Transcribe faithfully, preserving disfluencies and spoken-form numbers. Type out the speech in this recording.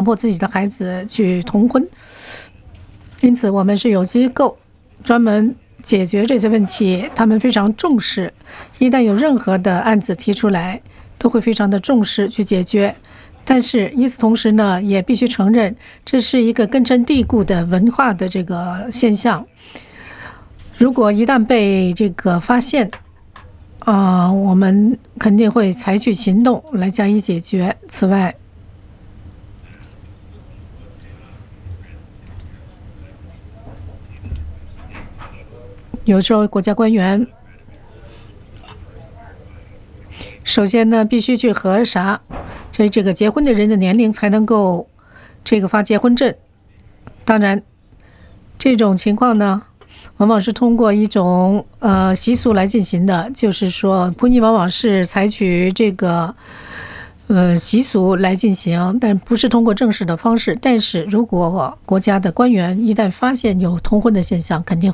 迫自己的孩子去同婚。因此我们是有机构专门解决这些问题，他们非常重视，一旦有任何的案子提出来，都会非常的重视去解决。但是与此同时呢，也必须承认这是一个根深蒂固的文化的这个现象。如果一旦被这个发现，啊、我们肯定会采取行动来加以解决。此外，有时候国家官员首先呢，必须去核查，这这个结婚的人的年龄才能够这个发结婚证。当然，这种情况呢，往往是通过一种呃习俗来进行的，就是说，婚姻往往是采取这个呃习俗来进行，但不是通过正式的方式。但是如果国家的官员一旦发现有通婚的现象，肯定